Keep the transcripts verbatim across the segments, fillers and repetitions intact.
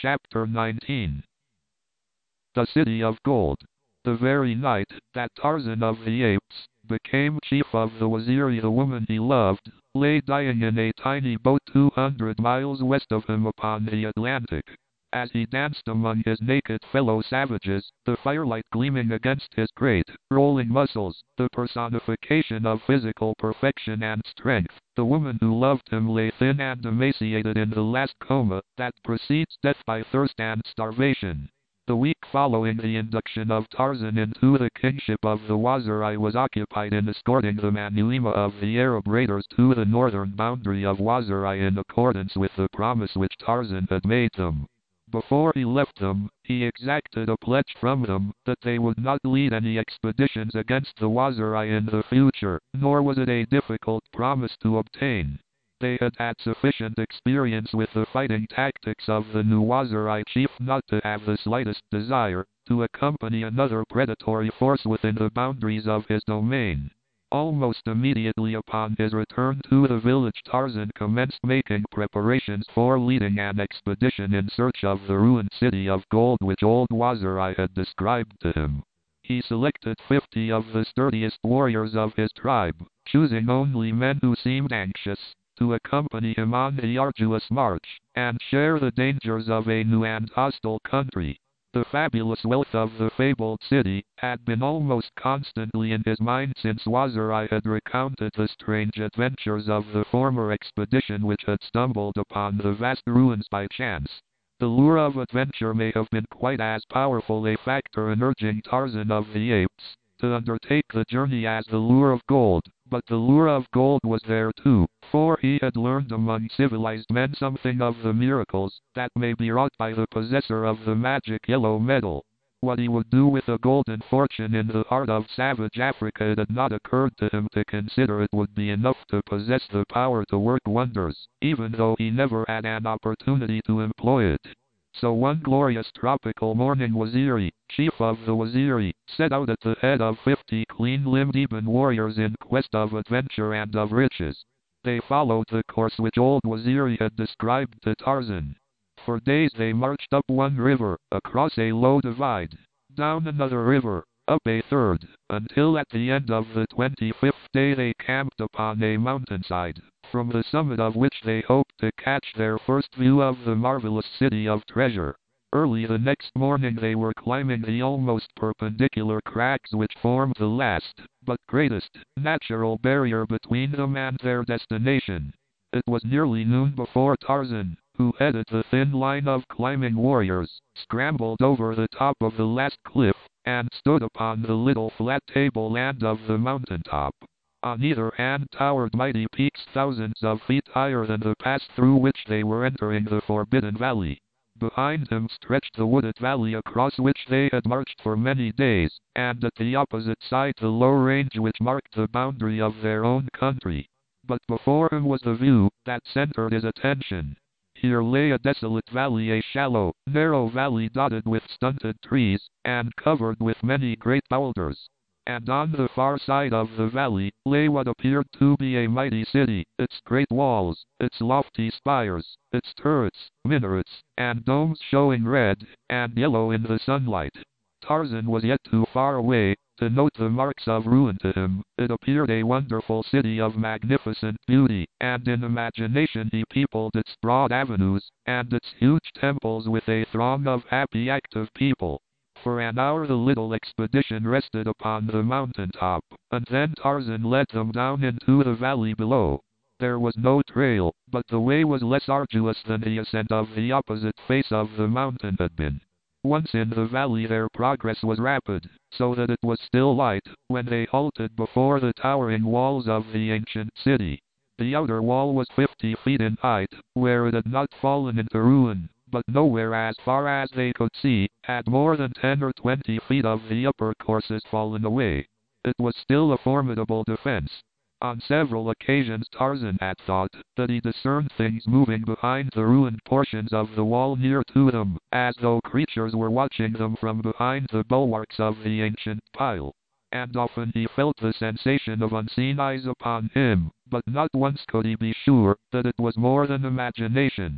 Chapter nineteen. The City of Gold. The very night that Tarzan of the Apes became chief of the Waziri, the woman he loved lay dying in a tiny boat two hundred miles west of him upon the Atlantic. As he danced among his naked fellow savages, the firelight gleaming against his great, rolling muscles, the personification of physical perfection and strength, the woman who loved him lay thin and emaciated in the last coma that precedes death by thirst and starvation. The week following the induction of Tarzan into the kingship of the Waziri was occupied in escorting the Manyuema of the Arab raiders to the northern boundary of Waziri in accordance with the promise which Tarzan had made them. Before he left them, he exacted a pledge from them that they would not lead any expeditions against the Waziri in the future, nor was it a difficult promise to obtain. They had had sufficient experience with the fighting tactics of the new Waziri chief not to have the slightest desire to accompany another predatory force within the boundaries of his domain. Almost immediately upon his return to the village, Tarzan commenced making preparations for leading an expedition in search of the ruined city of gold which old Waziri had described to him. He selected fifty of the sturdiest warriors of his tribe, choosing only men who seemed anxious to accompany him on the arduous march, and share the dangers of a new and hostile country. The fabulous wealth of the fabled city had been almost constantly in his mind since Waziri had recounted the strange adventures of the former expedition which had stumbled upon the vast ruins by chance. The lure of adventure may have been quite as powerful a factor in urging Tarzan of the Apes to undertake the journey as the lure of gold, but the lure of gold was there too, for he had learned among civilized men something of the miracles that may be wrought by the possessor of the magic yellow metal. What he would do with a golden fortune in the heart of savage Africa, it had not occurred to him to consider it would be enough to possess the power to work wonders, even though he never had an opportunity to employ it. So one glorious tropical morning, Waziri, chief of the Waziri, set out at the head of fifty clean-limbed Ibn warriors in quest of adventure and of riches. They followed the course which old Waziri had described to Tarzan. For days they marched up one river, across a low divide, down another river, up a third, until at the end of the twenty-fifth day they camped upon a mountainside, from the summit of which they hoped to catch their first view of the marvelous city of treasure. Early the next morning they were climbing the almost perpendicular crags which formed the last, but greatest, natural barrier between them and their destination. It was nearly noon before Tarzan, who headed the thin line of climbing warriors, scrambled over the top of the last cliff, and stood upon the little flat tableland of the mountaintop. On either hand towered mighty peaks thousands of feet higher than the pass through which they were entering the Forbidden Valley. Behind him stretched the wooded valley across which they had marched for many days, and at the opposite side the low range which marked the boundary of their own country. But before him was the view that centered his attention. Here lay a desolate valley, a shallow, narrow valley dotted with stunted trees, and covered with many great boulders. And on the far side of the valley lay what appeared to be a mighty city, its great walls, its lofty spires, its turrets, minarets, and domes showing red and yellow in the sunlight. Tarzan was yet too far away to note the marks of ruin to him. It appeared a wonderful city of magnificent beauty, and in imagination he peopled its broad avenues and its huge temples with a throng of happy active people. For an hour the little expedition rested upon the mountain top, and then Tarzan led them down into the valley below. There was no trail, but the way was less arduous than the ascent of the opposite face of the mountain had been. Once in the valley their progress was rapid, so that it was still light when they halted before the towering walls of the ancient city. The outer wall was fifty feet in height, where it had not fallen into ruin, but nowhere as far as they could see had more than ten or twenty feet of the upper courses fallen away. It was still a formidable defense. On several occasions Tarzan had thought that he discerned things moving behind the ruined portions of the wall near to them, as though creatures were watching them from behind the bulwarks of the ancient pile. And often he felt the sensation of unseen eyes upon him, but not once could he be sure that it was more than imagination.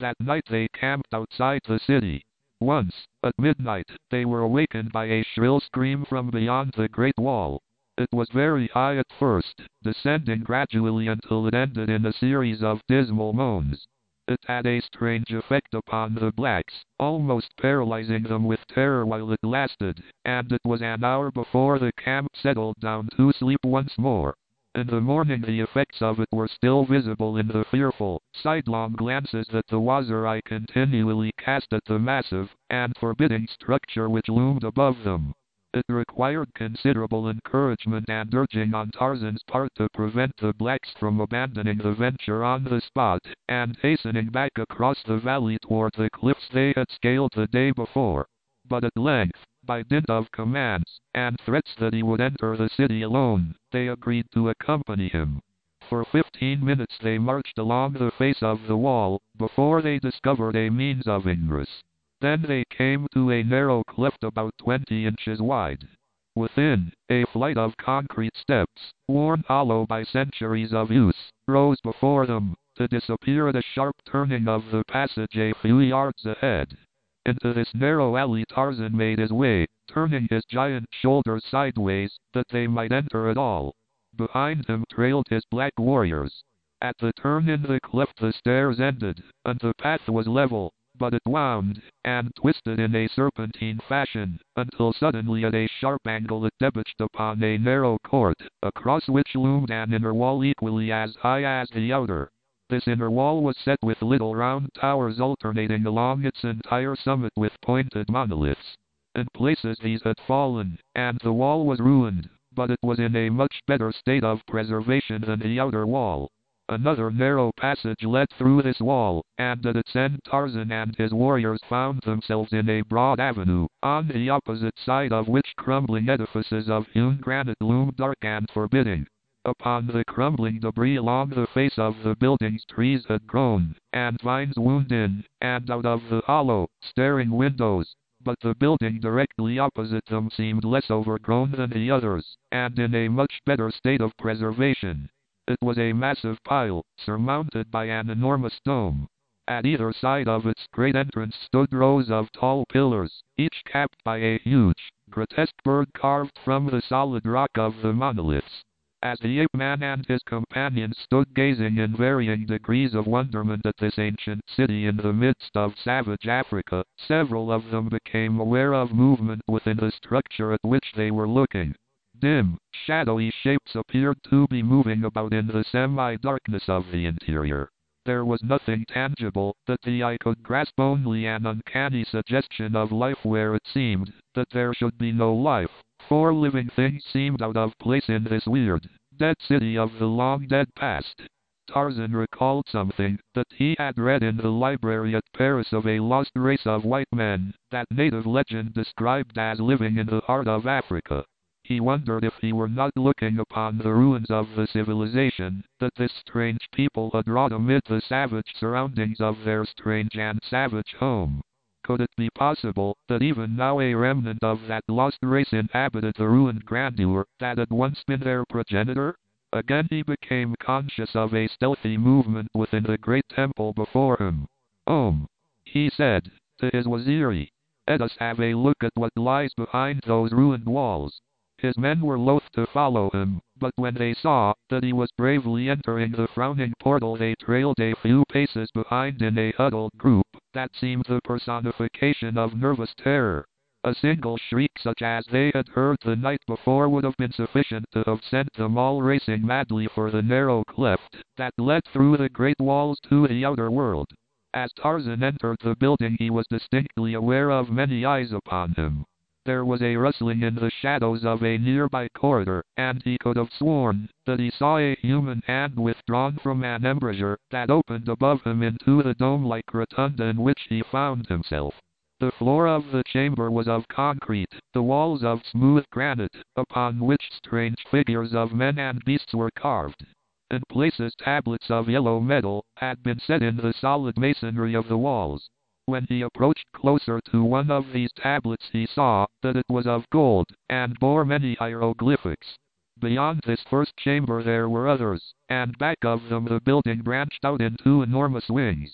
That night they camped outside the city. Once, at midnight, they were awakened by a shrill scream from beyond the Great Wall. It was very high at first, descending gradually until it ended in a series of dismal moans. It had a strange effect upon the blacks, almost paralyzing them with terror while it lasted, and it was an hour before the camp settled down to sleep once more. In the morning the effects of it were still visible in the fearful, sidelong glances that the Waziri continually cast at the massive and forbidding structure which loomed above them. It required considerable encouragement and urging on Tarzan's part to prevent the blacks from abandoning the venture on the spot, and hastening back across the valley toward the cliffs they had scaled the day before. But at length, by dint of commands, and threats that he would enter the city alone, they agreed to accompany him. For fifteen minutes they marched along the face of the wall, before they discovered a means of ingress. Then they came to a narrow cleft about twenty inches wide. Within, a flight of concrete steps, worn hollow by centuries of use, rose before them, to disappear at a sharp turning of the passage a few yards ahead. Into this narrow alley Tarzan made his way, turning his giant shoulders sideways, that they might enter at all. Behind him trailed his black warriors. At the turn in the cleft the stairs ended, and the path was level, but it wound, and twisted in a serpentine fashion, until suddenly at a sharp angle it debouched upon a narrow court, across which loomed an inner wall equally as high as the outer. This inner wall was set with little round towers alternating along its entire summit with pointed monoliths. In places these had fallen, and the wall was ruined, but it was in a much better state of preservation than the outer wall. Another narrow passage led through this wall, and at its end Tarzan and his warriors found themselves in a broad avenue, on the opposite side of which crumbling edifices of hewn granite loomed dark and forbidding. Upon the crumbling debris along the face of the buildings trees had grown, and vines wound in, and out of the hollow, staring windows, but the building directly opposite them seemed less overgrown than the others, and in a much better state of preservation. It was a massive pile, surmounted by an enormous dome. At either side of its great entrance stood rows of tall pillars, each capped by a huge, grotesque bird carved from the solid rock of the monoliths. As the ape-man and his companions stood gazing in varying degrees of wonderment at this ancient city in the midst of savage Africa, several of them became aware of movement within the structure at which they were looking. Dim, shadowy shapes appeared to be moving about in the semi-darkness of the interior. There was nothing tangible, that the eye could grasp, only an uncanny suggestion of life where it seemed that there should be no life, for living things seemed out of place in this weird, dead city of the long-dead past. Tarzan recalled something that he had read in the library at Paris of a lost race of white men, that native legend described as living in the heart of Africa. He wondered if he were not looking upon the ruins of the civilization that this strange people had wrought amid the savage surroundings of their strange and savage home. Could it be possible that even now a remnant of that lost race inhabited the ruined grandeur that had once been their progenitor? Again he became conscious of a stealthy movement within the great temple before him. "Om," he said to his Waziri. "Let us have a look at what lies behind those ruined walls." His men were loath to follow him, but when they saw that he was bravely entering the frowning portal they trailed a few paces behind in a huddled group that seemed the personification of nervous terror. A single shriek such as they had heard the night before would have been sufficient to have sent them all racing madly for the narrow cleft that led through the great walls to the outer world. As Tarzan entered the building he was distinctly aware of many eyes upon him. There was a rustling in the shadows of a nearby corridor, and he could have sworn that he saw a human hand withdrawn from an embrasure that opened above him into the dome-like rotunda in which he found himself. The floor of the chamber was of concrete, the walls of smooth granite, upon which strange figures of men and beasts were carved. In places tablets of yellow metal had been set in the solid masonry of the walls. When he approached closer to one of these tablets he saw that it was of gold, and bore many hieroglyphics. Beyond this first chamber there were others, and back of them the building branched out into enormous wings.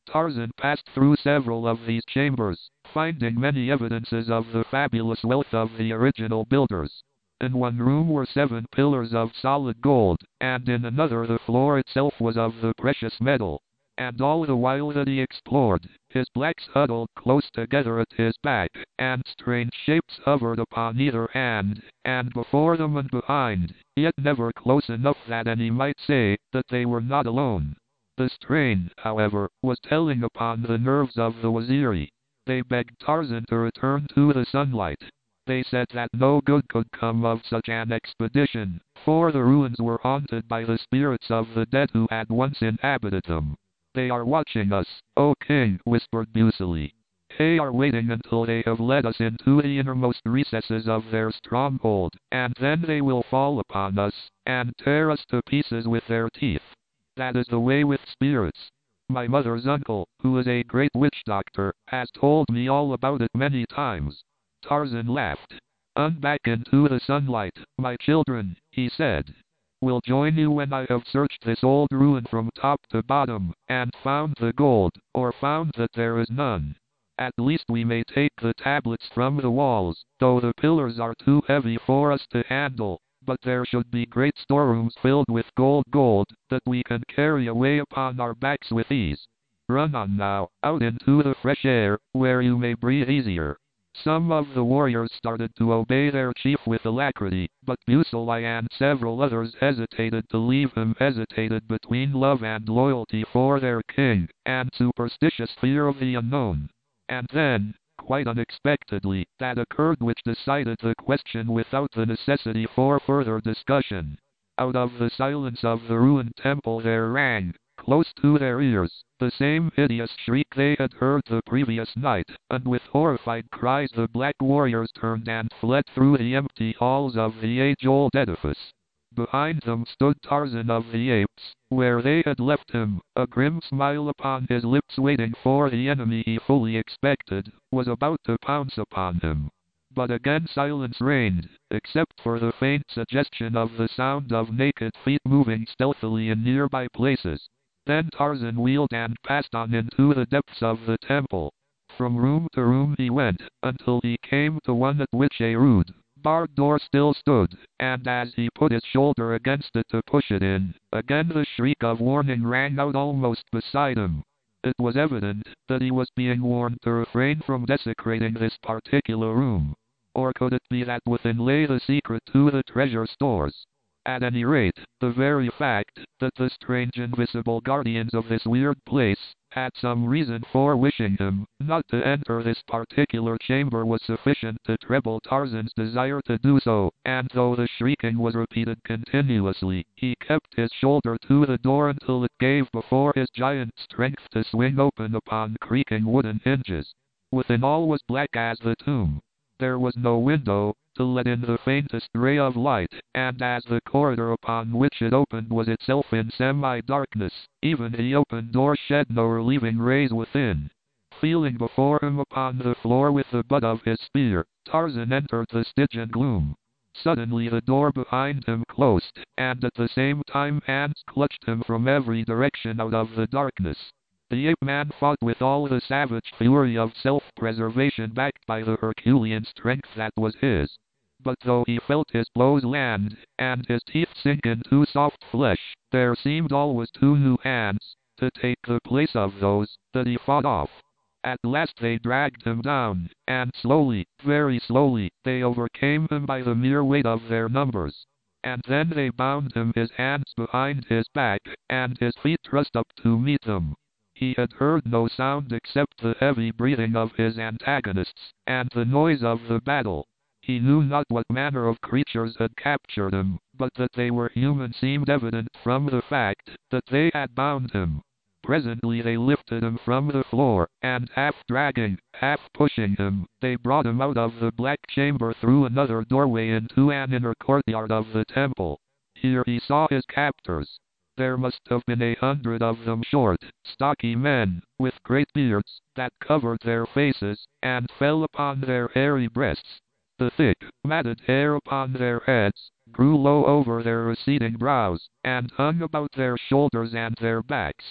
Tarzan passed through several of these chambers, finding many evidences of the fabulous wealth of the original builders. In one room were seven pillars of solid gold, and in another the floor itself was of the precious metal. And all the while that he explored, his blacks huddled close together at his back, and strange shapes hovered upon either hand, and before them and behind, yet never close enough that any might say that they were not alone. The strain, however, was telling upon the nerves of the Waziri. They begged Tarzan to return to the sunlight. They said that no good could come of such an expedition, for the ruins were haunted by the spirits of the dead who had once inhabited them. They are watching us, O king, whispered Busili. They are waiting until they have led us into the innermost recesses of their stronghold, and then they will fall upon us, and tear us to pieces with their teeth. That is the way with spirits. My mother's uncle, who is a great witch doctor, has told me all about it many times. Tarzan laughed. "On back into the sunlight, my children," he said. "We'll join you when I have searched this old ruin from top to bottom, and found the gold, or found that there is none. At least we may take the tablets from the walls, though the pillars are too heavy for us to handle, but there should be great storerooms filled with gold gold, that we can carry away upon our backs with ease. Run on now, out into the fresh air, where you may breathe easier." Some of the warriors started to obey their chief with alacrity, but Busili and several others hesitated to leave him, hesitated between love and loyalty for their king, and superstitious fear of the unknown. And then, quite unexpectedly, that occurred which decided the question without the necessity for further discussion. Out of the silence of the ruined temple there rang, close to their ears, the same hideous shriek they had heard the previous night, and with horrified cries the black warriors turned and fled through the empty halls of the age-old edifice. Behind them stood Tarzan of the Apes, where they had left him, a grim smile upon his lips, waiting for the enemy he fully expected, was about to pounce upon him. But again silence reigned, except for the faint suggestion of the sound of naked feet moving stealthily in nearby places. Then Tarzan wheeled and passed on into the depths of the temple. From room to room he went, until he came to one at which a rude, barred door still stood, and as he put his shoulder against it to push it in, again the shriek of warning rang out almost beside him. It was evident that he was being warned to refrain from desecrating this particular room. Or could it be that within lay the secret to the treasure stores? At any rate, the very fact that the strange invisible guardians of this weird place had some reason for wishing him not to enter this particular chamber was sufficient to treble Tarzan's desire to do so, and though the shrieking was repeated continuously, he kept his shoulder to the door until it gave before his giant strength to swing open upon creaking wooden hinges. Within all was black as the tomb. There was no window to let in the faintest ray of light, and as the corridor upon which it opened was itself in semi-darkness, even the open door shed no relieving rays within. Feeling before him upon the floor with the butt of his spear, Tarzan entered the Stygian gloom. Suddenly the door behind him closed, and at the same time hands clutched him from every direction out of the darkness. The ape-man fought with all the savage fury of self-preservation backed by the Herculean strength that was his. But though he felt his blows land, and his teeth sink into soft flesh, there seemed always two new hands to take the place of those that he fought off. At last they dragged him down, and slowly, very slowly, they overcame him by the mere weight of their numbers. And then they bound him, his hands behind his back, and his feet thrust up to meet them. He had heard no sound except the heavy breathing of his antagonists, and the noise of the battle. He knew not what manner of creatures had captured him, but that they were human seemed evident from the fact that they had bound him. Presently they lifted him from the floor, and half dragging, half pushing him, they brought him out of the black chamber through another doorway into an inner courtyard of the temple. Here he saw his captors. There must have been a hundred of them, short, stocky men, with great beards, that covered their faces, and fell upon their hairy breasts. The thick, matted hair upon their heads grew low over their receding brows, and hung about their shoulders and their backs.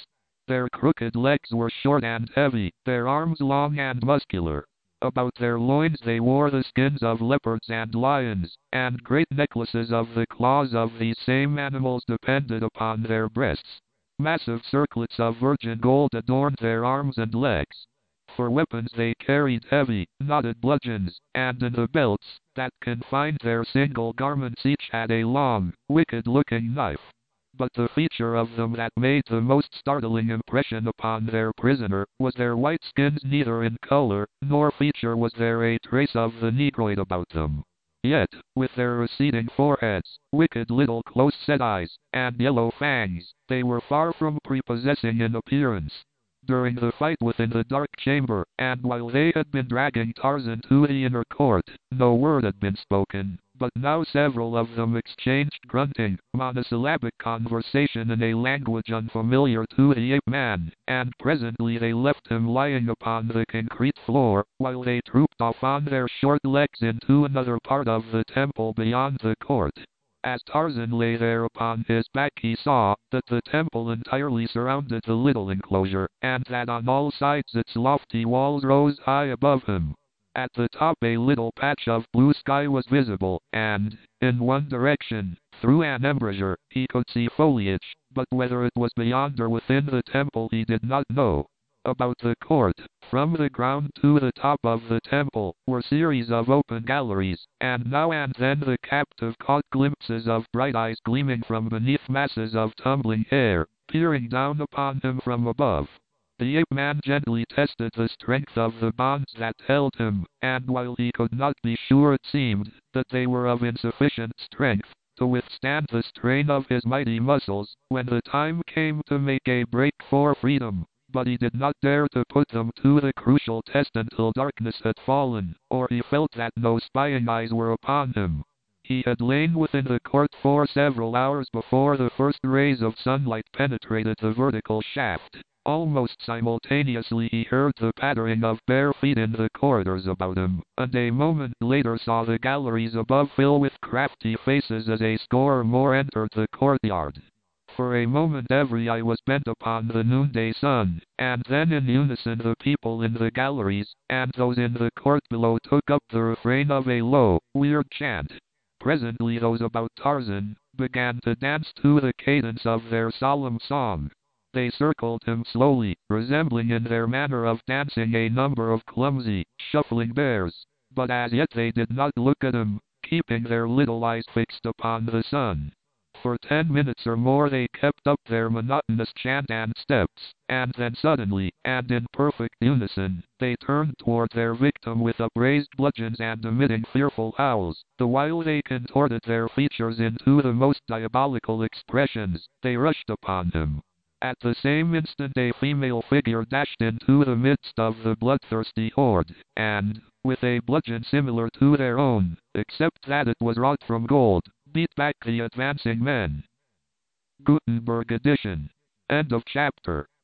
Their crooked legs were short and heavy, their arms long and muscular. About their loins they wore the skins of leopards and lions, and great necklaces of the claws of these same animals depended upon their breasts. Massive circlets of virgin gold adorned their arms and legs. For weapons they carried heavy, knotted bludgeons, and in the belts that confined their single garments each had a long, wicked-looking knife. But the feature of them that made the most startling impression upon their prisoner was their white skins. Neither in color nor feature was there a trace of the negroid about them. Yet, with their receding foreheads, wicked little close-set eyes, and yellow fangs, they were far from prepossessing in appearance. During the fight within the dark chamber, and while they had been dragging Tarzan to the inner court, no word had been spoken, but now several of them exchanged grunting, monosyllabic conversation in a language unfamiliar to the ape-man, and presently they left him lying upon the concrete floor, while they trooped off on their short legs into another part of the temple beyond the court. As Tarzan lay there upon his back he saw that the temple entirely surrounded the little enclosure, and that on all sides its lofty walls rose high above him. At the top a little patch of blue sky was visible, and, in one direction, through an embrasure, he could see foliage, but whether it was beyond or within the temple he did not know. About the court, from the ground to the top of the temple, were series of open galleries, and now and then the captive caught glimpses of bright eyes gleaming from beneath masses of tumbling hair, peering down upon him from above. The ape-man gently tested the strength of the bonds that held him, and while he could not be sure it seemed that they were of insufficient strength to withstand the strain of his mighty muscles, when the time came to make a break for freedom. But he did not dare to put them to the crucial test until darkness had fallen, or he felt that no spying eyes were upon him. He had lain within the court for several hours before the first rays of sunlight penetrated the vertical shaft. Almost simultaneously he heard the pattering of bare feet in the corridors about him, and a moment later saw the galleries above fill with crafty faces as a score or more entered the courtyard. For a moment every eye was bent upon the noonday sun, and then in unison the people in the galleries, and those in the court below took up the refrain of a low, weird chant. Presently those about Tarzan began to dance to the cadence of their solemn song. They circled him slowly, resembling in their manner of dancing a number of clumsy, shuffling bears, but as yet they did not look at him, keeping their little eyes fixed upon the sun. For ten minutes or more they kept up their monotonous chant and steps, and then suddenly, and in perfect unison, they turned toward their victim with upraised bludgeons and emitting fearful howls. The while they contorted their features into the most diabolical expressions, they rushed upon him. At the same instant a female figure dashed into the midst of the bloodthirsty horde, and, with a bludgeon similar to their own, except that it was wrought from gold, beat back the advancing men. Gutenberg edition. End of chapter.